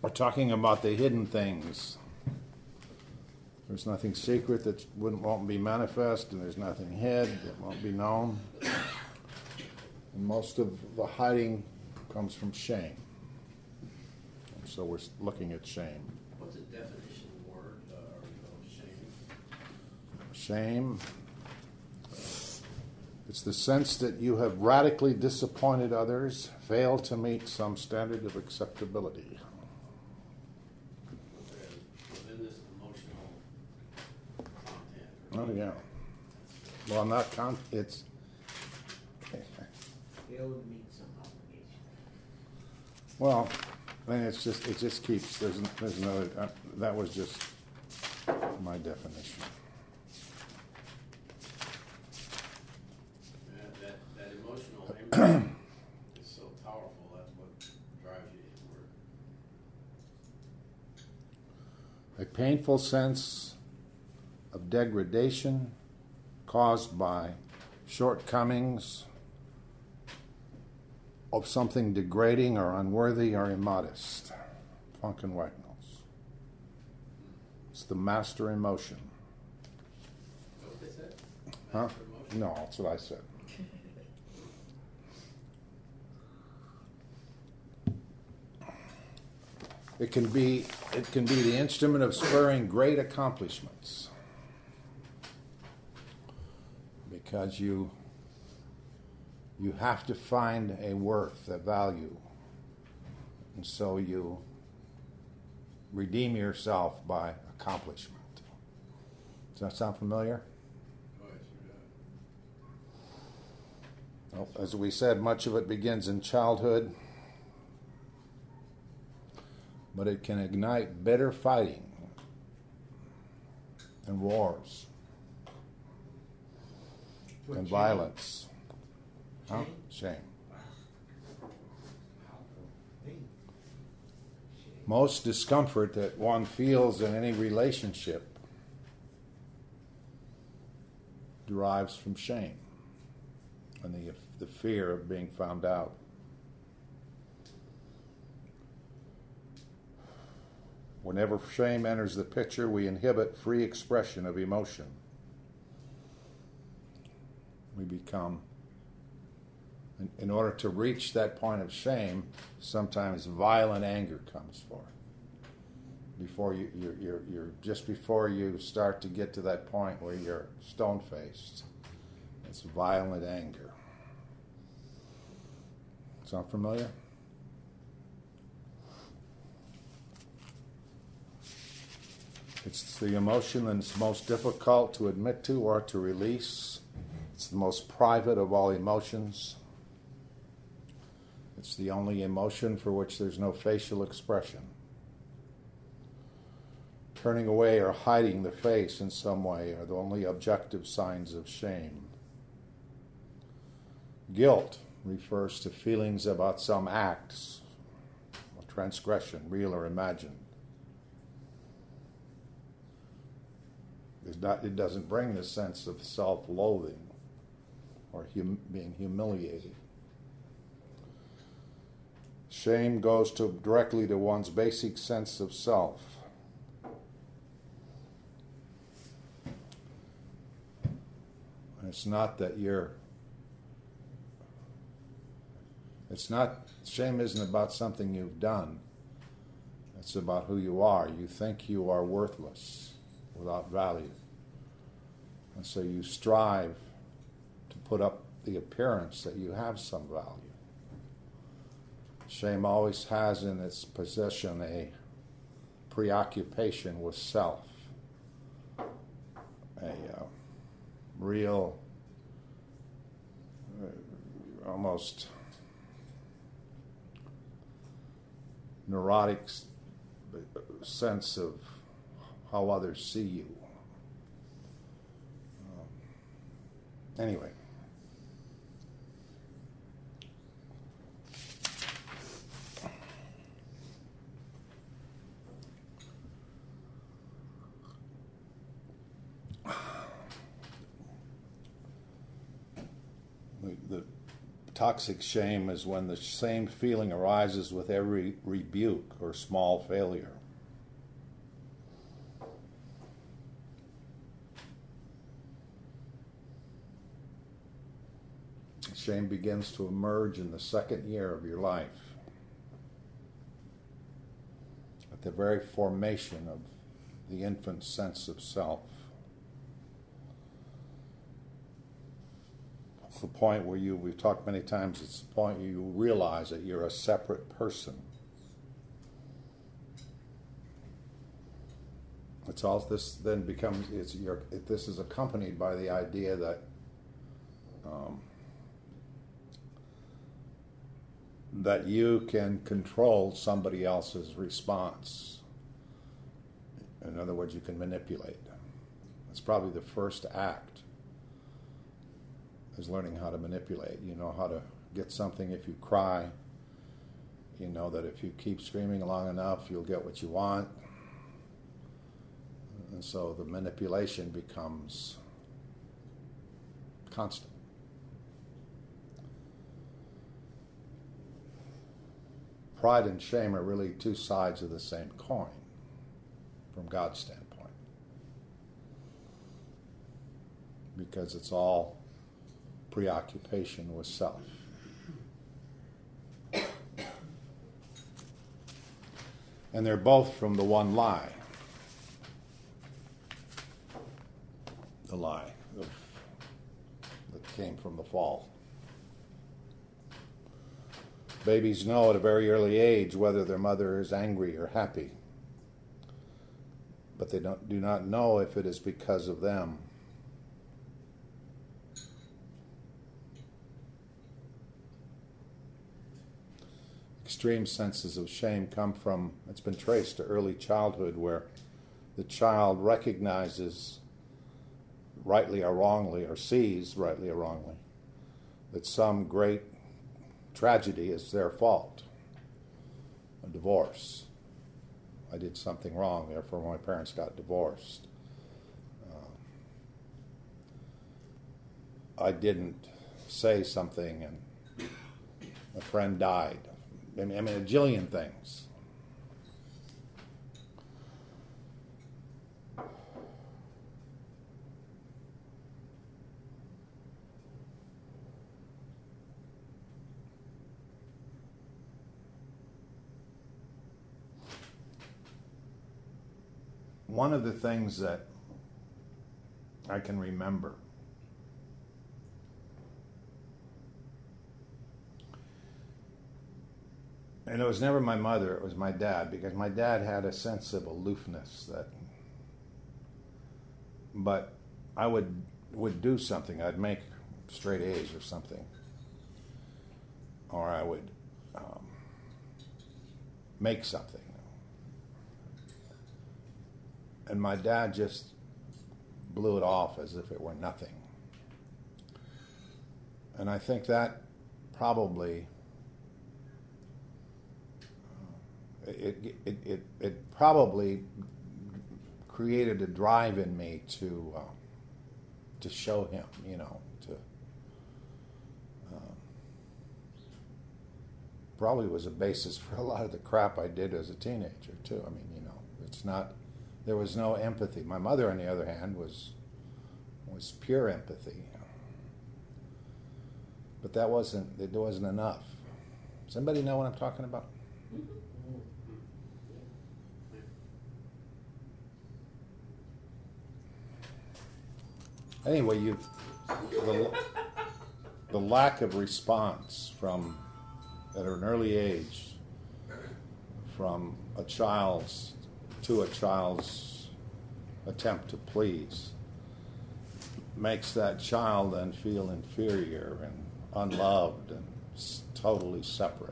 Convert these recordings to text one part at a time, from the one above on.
We're talking about the hidden things. There's nothing secret that won't be manifest, and there's nothing hid that won't be known. And most of the hiding comes from shame. And so we're looking at shame. What's the definition of the word of shame? Shame. It's the sense that you have radically disappointed others, failed to meet some standard of acceptability. Within this emotional content. Oh, yeah. Well, not it's... Fail to meet some obligation. Well, I mean, it just keeps, there's another, that was just my definition. That emotional impact is so powerful. That's what drives you inward. A painful sense of degradation caused by shortcomings of something degrading or unworthy or immodest. Funk and Wagnalls. It's the master emotion. What they said? Huh? Master emotion? No, that's what I said. It can be the instrument of spurring great accomplishments. Because you have to find a worth, a value. And so you redeem yourself by accomplishment. Does that sound familiar? Oh, it sure does. Well, as we said, much of it begins in childhood. But it can ignite bitter fighting and wars and violence. Huh? Shame. Most discomfort that one feels in any relationship derives from shame and the fear of being found out. Whenever shame enters the picture, we inhibit free expression of emotion. We become, in order to reach that point of shame, sometimes violent anger comes forth. Just before you start to get to that point where you're stone-faced, it's violent anger. Sound familiar? It's the emotion that's most difficult to admit to or to release. It's the most private of all emotions. It's the only emotion for which there's no facial expression. Turning away or hiding the face in some way are the only objective signs of shame. Guilt refers to feelings about some acts of transgression, real or imagined. It doesn't bring the sense of self-loathing or being humiliated. Shame goes directly to one's basic sense of self. It's not that shame isn't about something you've done. It's about who you are. You think you are worthless, without value. And so you strive to put up the appearance that you have some value. Shame always has in its possession a preoccupation with self, a real, almost neurotic sense of how others see you. Anyway. The Toxic shame is when the same feeling arises with every rebuke or small failure. Shame begins to emerge in the second year of your life, at the very formation of the infant's sense of self. It's the point where we've talked many times, it's the point where you realize that you're a separate person. It's all this then becomes, this is accompanied by the idea that that you can control somebody else's response. In other words, you can manipulate. It's probably the first act, is learning how to manipulate. You know how to get something if you cry. You know that if you keep screaming long enough, you'll get what you want. And so the manipulation becomes constant. Pride and shame are really two sides of the same coin from God's standpoint, because it's all preoccupation with self. And they're both from the one lie. The lie that came from the fall. Babies know at a very early age whether their mother is angry or happy, but they do not know if it is because of them. Extreme senses of shame come from, it's been traced to early childhood, where the child recognizes, rightly or wrongly, or sees, rightly or wrongly, that some great tragedy is their fault. A divorce. I did something wrong, therefore my parents got divorced. I didn't say something and a friend died. I mean, a jillion things. One of the things that I can remember and it was never my mother, it was my dad, because my dad had a sense of aloofness but I would do something, I'd make straight A's or something, or I would make something. And my dad just blew it off as if it were nothing. And I think that probably it probably created a drive in me to show him, probably was a basis for a lot of the crap I did as a teenager too. I mean, it's not. There was no empathy. My mother, on the other hand, was pure empathy. But it wasn't enough. Does anybody know what I'm talking about? Anyway, the lack of response at an early age from a child's attempt to please makes that child then feel inferior and unloved and totally separate.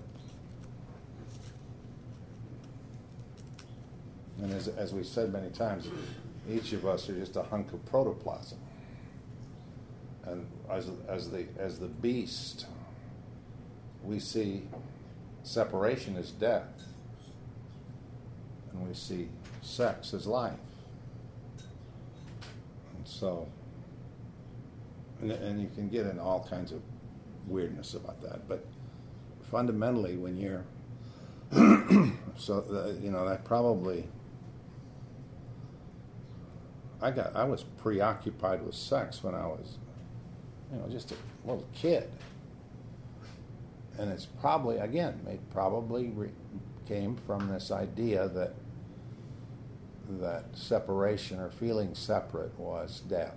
And as we've said many times, each of us are just a hunk of protoplasm. And as the beast, we see separation as death, and we see sex as life. And so, and you can get in all kinds of weirdness about that. But fundamentally, when you're that probably I was preoccupied with sex when I was just a little kid, and it's probably came from this idea that separation or feeling separate was death.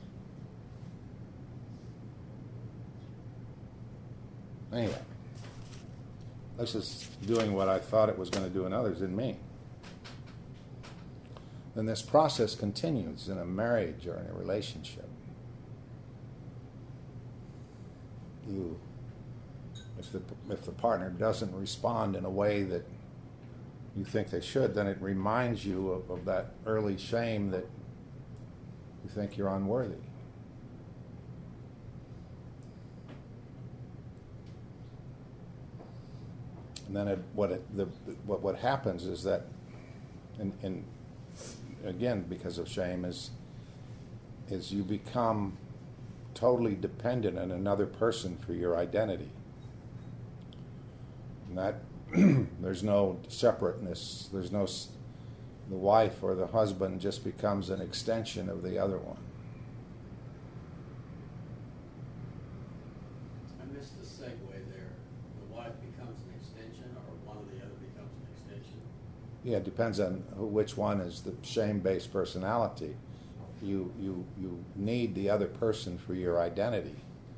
Anyway, this is doing what I thought it was going to do in others, in me. Then this process continues in a marriage or in a relationship. If the partner doesn't respond in a way that you think they should, then it reminds you of that early shame that you think you're unworthy. And then what happens is that, again, because of shame, is you become totally dependent on another person for your identity. And that there's no separateness. There's no, the wife or the husband just becomes an extension of the other one. I missed the segue there. The wife becomes an extension, or one or the other becomes an extension? Yeah, it depends on which one is the shame-based personality. You need the other person for your identity.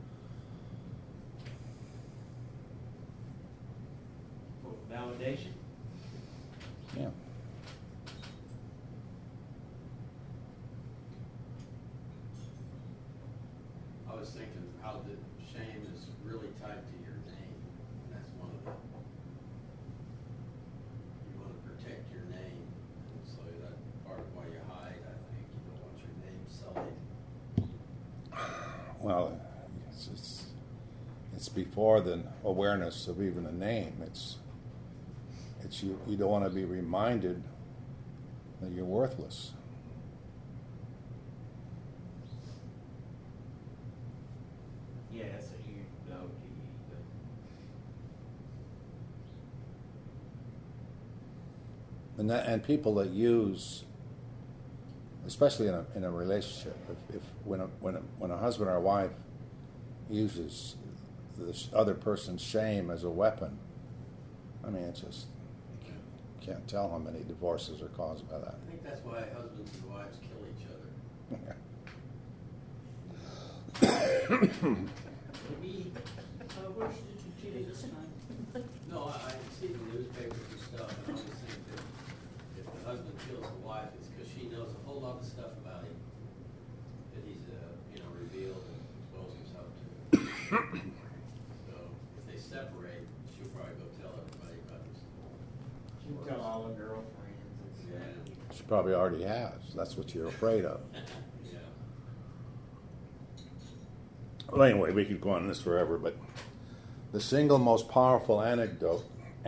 For validation? Yeah. I was thinking how the shame is really tied to your name. And that's one of the, you want to protect your name. And so that's part of why you hide, I think. You don't want your name sullied. Well, it's before the awareness of even a name. It's you don't want to be reminded that you're worthless. Yeah, that's a huge no to you. And people that use, especially in a relationship, if when a husband or a wife uses this other person's shame as a weapon, I mean, it's just, you can't tell how many divorces are caused by that. I think that's why husbands and wives kill each other. Maybe, where's the cheating this time? No, I see the newspapers and stuff, and I always think that if the husband kills the wife, it's because she knows a whole lot of stuff about him that he's, revealed and exposed himself to. So if they separate, she'll probably go tell everybody about this. She'll tell all her girlfriends and stuff. Yeah. She probably already has. That's what you're afraid of. Yeah. Well, anyway, we could go on this forever, but the single most powerful antidote,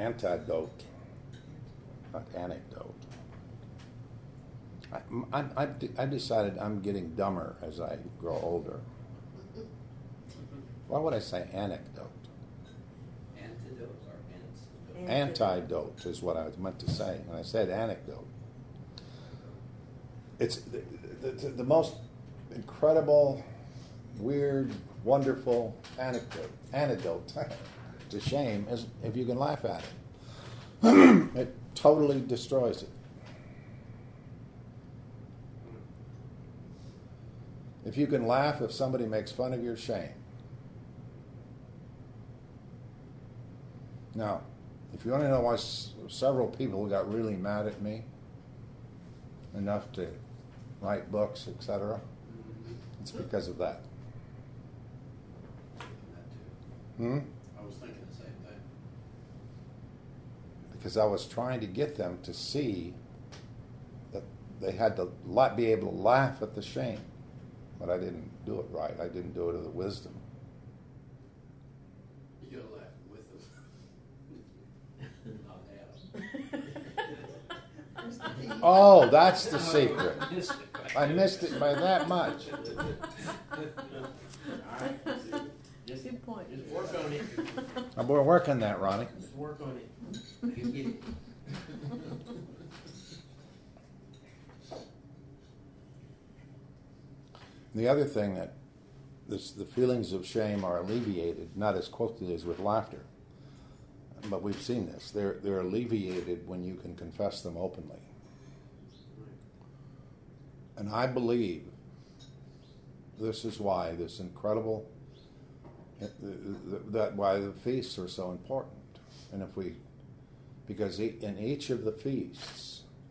I've decided I'm getting dumber as I grow older. Why would I say anecdote? Antidote or antidote? Antidote is what I was meant to say when I said anecdote. It's the most incredible, weird, wonderful antidote to shame is if you can laugh at it. It totally destroys it. If you can laugh if somebody makes fun of your shame. Now, if you want to know why several people got really mad at me, enough to write books, etc., it's because of that. That too. I was thinking the same thing. Because I was trying to get them to see that they had to be able to laugh at the shame. But I didn't do it right. I didn't do it with the wisdom. You gotta laugh with them. Not at them. Oh, that's the secret. I missed it by that much. All right. Just point. Just work on it. We're working that, Ronnie. Just work on it. You get it. The other thing that the feelings of shame are alleviated, not as quickly as with laughter, but we've seen this. They're alleviated when you can confess them openly. And I believe this is why this incredible, that why the feasts are so important. And because in each of the feasts,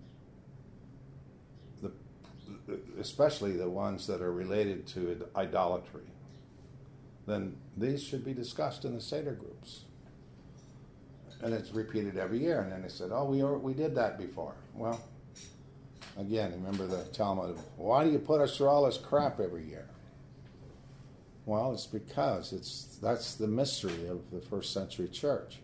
especially the ones that are related to idolatry, then these should be discussed in the Seder groups. And it's repeated every year. And then they said, oh, we did that before. Well, again, remember the Talmud, why do you put us through all this crap every year? Well, it's because that's the mystery of the first century church.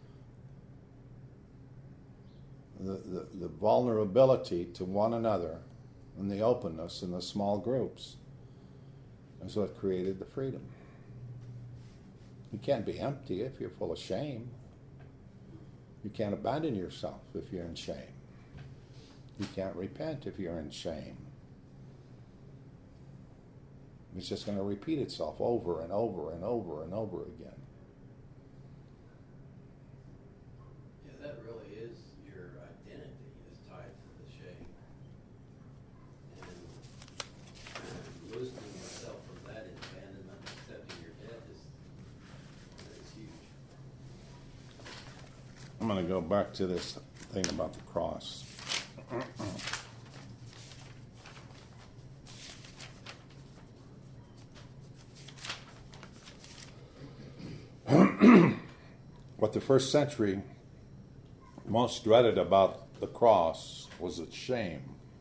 The vulnerability to one another and the openness in the small groups is what created the freedom. You can't be empty if you're full of shame. You can't abandon yourself if you're in shame. You can't repent if you're in shame. It's just going to repeat itself over and over and over and over again. Yeah, that really is your identity is tied to the shame. And loosening yourself from that in abandonment and accepting your death is huge. I'm going to go back to this thing about the cross. What the first century most dreaded about the cross was its shame.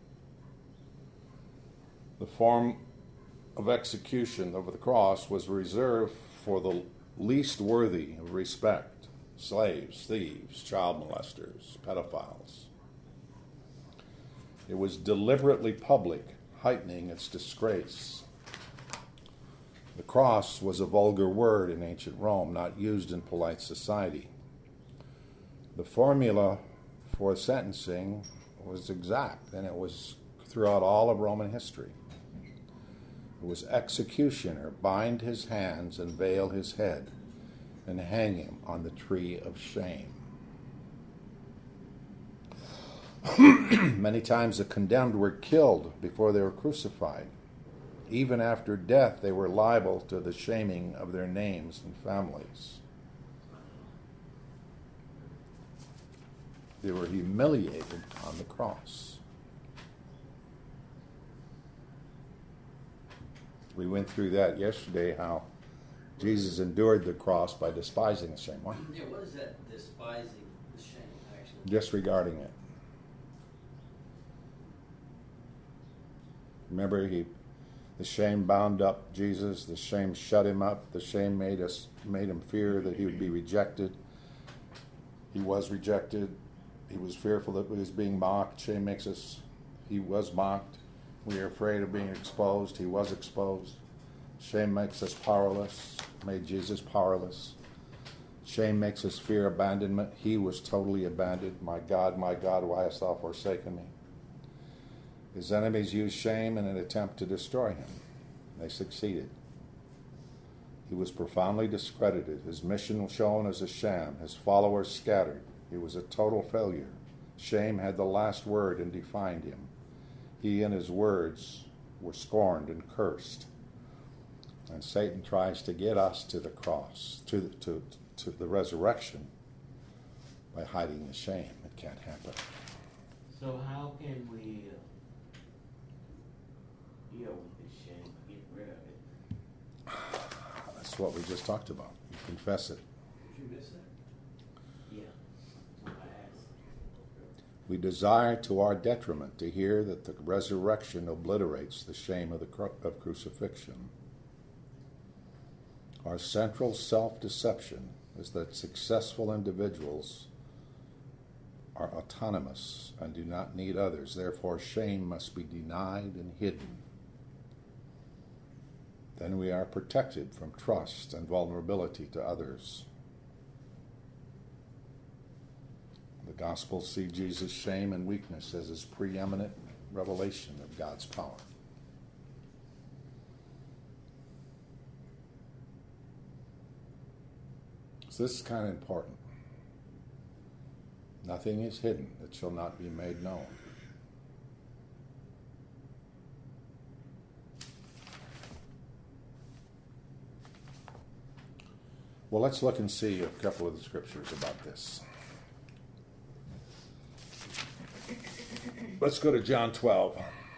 The form of execution of the cross was reserved for the least worthy of respect: slaves, thieves, child molesters, pedophiles. It was deliberately public, heightening its disgrace. The cross was a vulgar word in ancient Rome, not used in polite society. The formula for sentencing was exact, and it was throughout all of Roman history. It was executioner, bind his hands and veil his head, and hang him on the tree of shame. Many times the condemned were killed before they were crucified. Even after death, they were liable to the shaming of their names and families. They were humiliated on the cross. We went through that yesterday, how Jesus endured the cross by despising the shame. What? Yeah, what is that despising the shame, actually? Disregarding it. Remember, the shame bound up Jesus. The shame shut him up. The shame made him fear that he would be rejected. He was rejected. He was fearful that he was being mocked. Shame makes us. He was mocked. We are afraid of being exposed. He was exposed. Shame makes us powerless. Made Jesus powerless. Shame makes us fear abandonment. He was totally abandoned. My God, why hast thou forsaken me? His enemies used shame in an attempt to destroy him. They succeeded. He was profoundly discredited. His mission was shown as a sham. His followers scattered. He was a total failure. Shame had the last word and defined him. He and his words were scorned and cursed. And Satan tries to get us to the cross, to the resurrection, by hiding the shame. It can't happen. So how can we deal with this shame, get rid of it? That's what we just talked about. You confess it. Did you miss that? Yeah, that's what I asked. We desire to our detriment to hear that the resurrection obliterates the shame of crucifixion. Our central self-deception is that successful individuals are autonomous and do not need others. Therefore, shame must be denied and hidden. then we are protected from trust and vulnerability to others. The Gospels see Jesus' shame and weakness as his preeminent revelation of God's power. So this is kind of important. Nothing is hidden that shall not be made known. Well, let's look and see a couple of the scriptures about this. Let's go to John 12.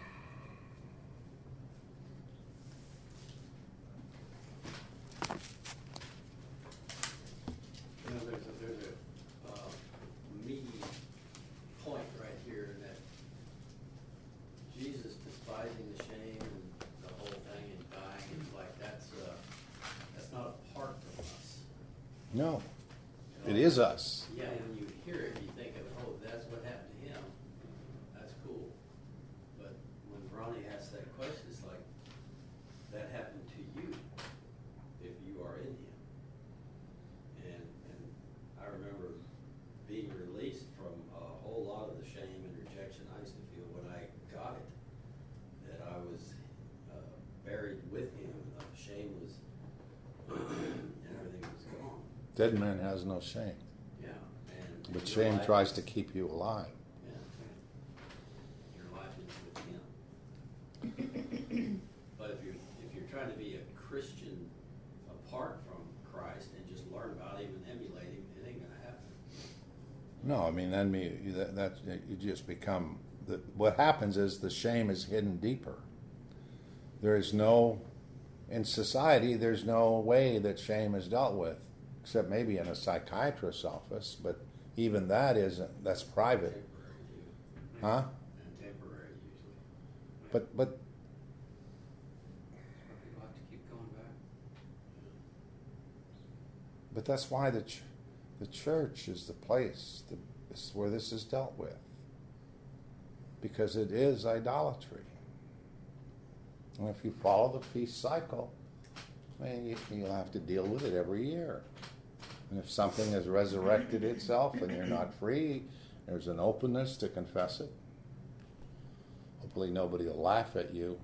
You know, there's a meaty point right here that Jesus despising the shame and the whole thing and dying, and like that's not a part of us. No, You know? it is us. Yeah, when you hear it, you think of, oh, that's what happened to him. That's cool. But when Ronnie asks that question, it's like, that happened to you if you are in him. And I remember being released from a whole lot of the shame and rejection I used to feel when I got it. That I was buried with him. The shame was, and everything was gone. Dead man has no shame. Yeah. And But your shame life- tries to keep you alive. Yeah. Your life is with him. But if you're trying to be a Christian apart from Christ and just learn about him and emulate him, it ain't gonna happen. No, I mean, then you just become, what happens is the shame is hidden deeper. There is no, in society, there's no way that shame is dealt with, except maybe in a psychiatrist's office, but even that isn't, that's private. Temporary too. Huh? And temporary usually. But People have to keep going back. But that's why the church is the place where this is dealt with. Because it is idolatry. And if you follow the feast cycle, you'll have to deal with it every year. And if something has resurrected itself and you're not free, there's an openness to confess it. Hopefully nobody will laugh at you.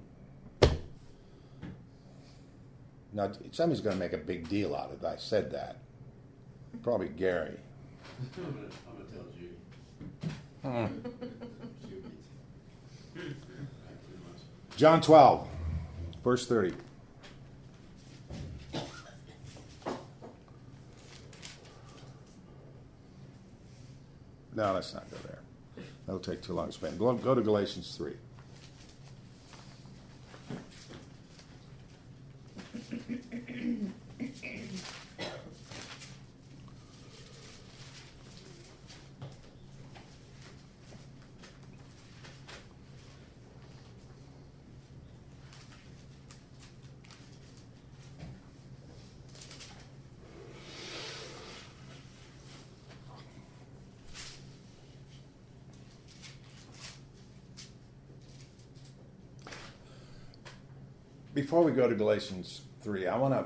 Now, somebody's going to make a big deal out of it. I said that. Probably Gary. I'm gonna tell Judy. She would be back too much. John 12, verse 30. No, let's not go there. That'll take too long to spend. Go to Galatians 3. Before we go to Galatians 3, I want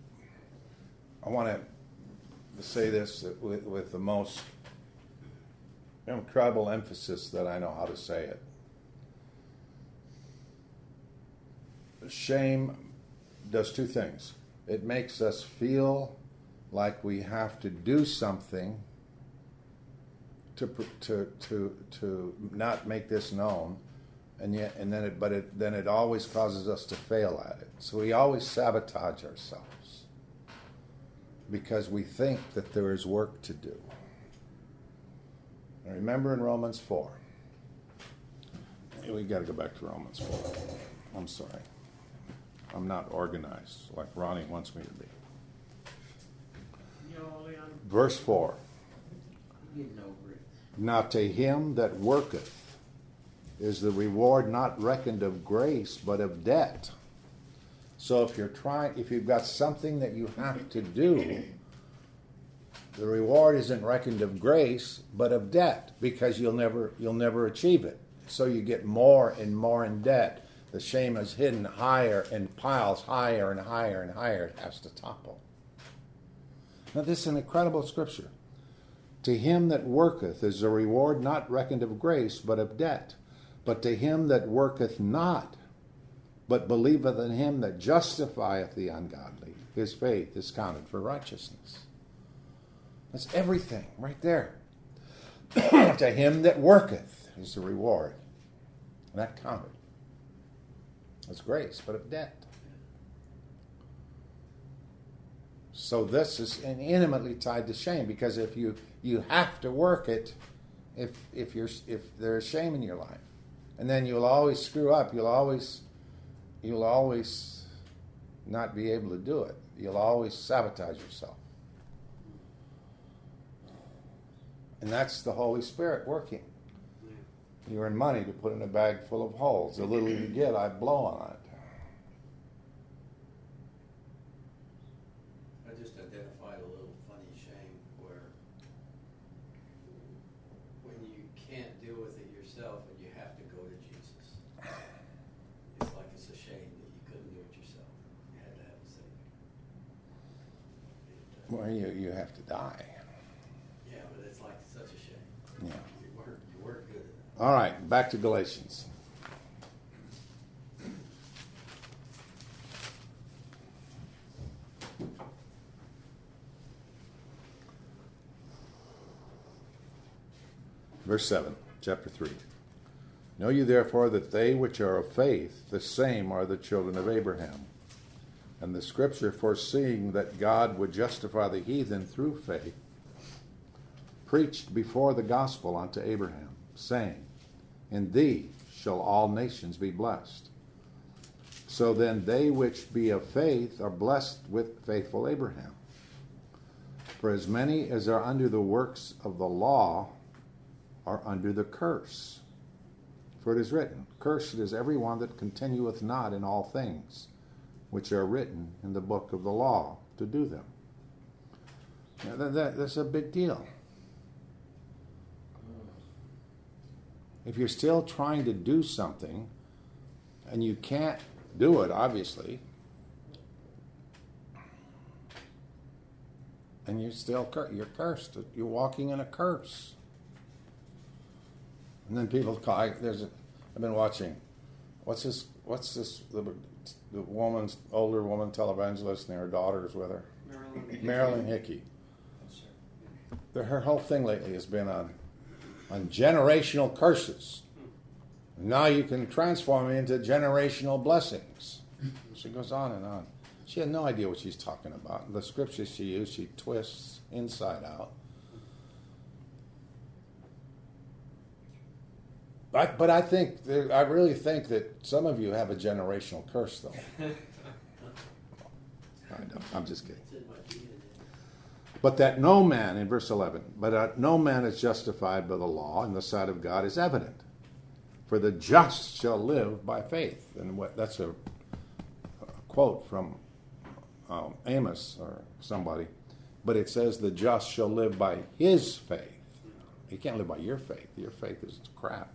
to say this with the most incredible emphasis that I know how to say it. Shame does two things. It makes us feel like we have to do something to not make this known. Then it always causes us to fail at it. So we always sabotage ourselves because we think that there is work to do. And remember in Romans 4. We got to go back to Romans 4. I'm sorry. I'm not organized like Ronnie wants me to be. Verse 4. Getting over it. Now to him that worketh is the reward not reckoned of grace, but of debt. So if you've got something that you have to do, the reward isn't reckoned of grace, but of debt, because you'll never achieve it. So you get more and more in debt. the shame is hidden higher and piles higher and higher and higher. It has to topple. Now this is an incredible scripture. To him that worketh is a reward not reckoned of grace, but of debt. But to him that worketh not, but believeth in him that justifieth the ungodly, his faith is counted for righteousness. That's everything right there. To him that worketh is the reward. And that counted. That's grace, but of debt. So this is intimately tied to shame, because if you have to work it, if there's shame in your life, and then you'll always screw up. You'll always not be able to do it. You'll always sabotage yourself. And that's the Holy Spirit working. You earn money to put in a bag full of holes. The little you get, I blow on it. I just identified a little funny shame where when you can't deal with it yourself and you have to go to Jesus, it's like it's a shame that you couldn't do it yourself. You had to have a Savior. Well, you have to die. Yeah, but it's like such a shame. Yeah. You weren't good at it. All right, back to Galatians. Verse 7, chapter 3. Know ye therefore that they which are of faith, the same are the children of Abraham. And the scripture, foreseeing that God would justify the heathen through faith, preached before the gospel unto Abraham, saying, In thee shall all nations be blessed. So then they which be of faith are blessed with faithful Abraham. For as many as are under the works of the law are under the curse. For it is written, Cursed is every one that continueth not in all things which are written in the book of the law, to do them. Now, that's a big deal. If you're still trying to do something, and you can't do it, obviously, and you're cursed. You're walking in a curse. And then people call. I've been watching. What's this? The older woman televangelist, and her daughter's with her. Marilyn Hickey. Her whole thing lately has been on generational curses. Now you can transform it into generational blessings. She goes on and on. She had no idea what she's talking about. The scriptures she used, she twists inside out. But I really think that some of you have a generational curse, though. I know, I'm just kidding. But that no man, in verse 11, no man is justified by the law in the sight of God is evident. For the just shall live by faith. And that's a quote from Amos or somebody. But it says the just shall live by his faith. You can't live by your faith. Your faith is crap.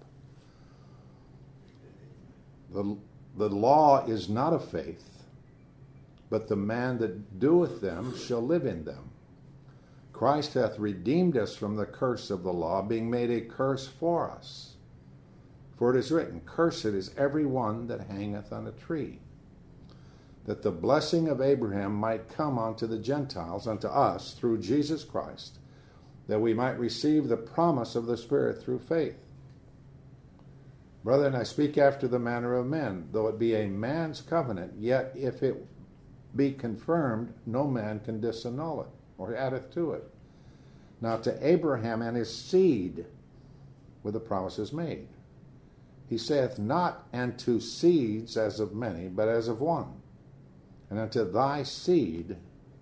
The law is not of faith, but the man that doeth them shall live in them. Christ hath redeemed us from the curse of the law, being made a curse for us. For it is written, Cursed is every one that hangeth on a tree, that the blessing of Abraham might come unto the Gentiles, unto us, through Jesus Christ, that we might receive the promise of the Spirit through faith. Brethren, I speak after the manner of men, though it be a man's covenant, yet if it be confirmed, no man can disannul it, or addeth to it. Now to Abraham and his seed were the promises made. He saith not unto seeds as of many, but as of one. And unto thy seed,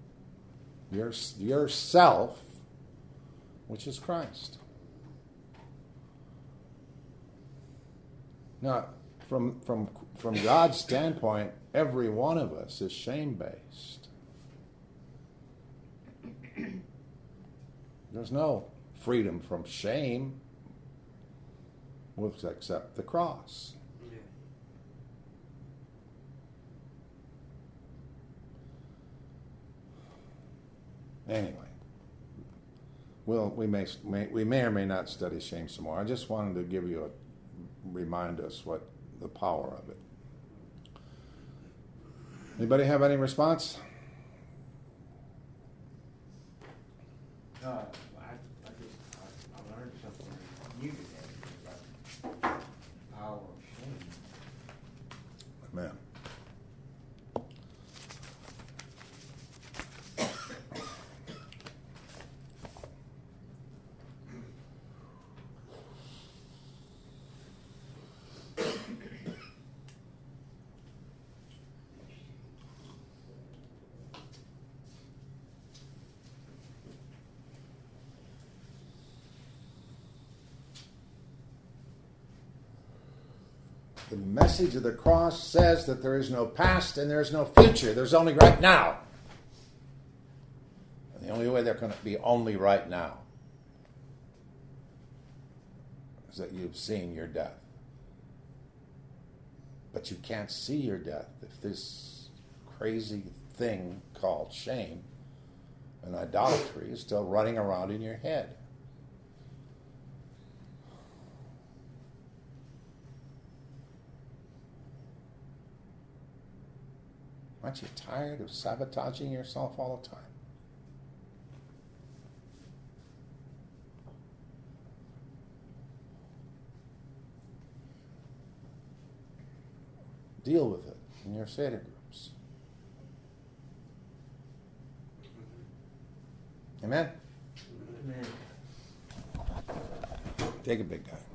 yourself, which is Christ. Now, from God's standpoint, every one of us is shame-based. There's no freedom from shame except the cross. Anyway, we may or may not study shame some more. I just wanted to remind us what the power of it. Anybody have any response? No, I learned something new today about the power of shame. Amen. The message of the cross says that there is no past and there is no future. There's only right now. And the only way there can be only right now is that you've seen your death. But you can't see your death if this crazy thing called shame and idolatry is still running around in your head. Aren't you tired of sabotaging yourself all the time? Deal with it in your Seder groups. Amen? Amen. Take a big guy.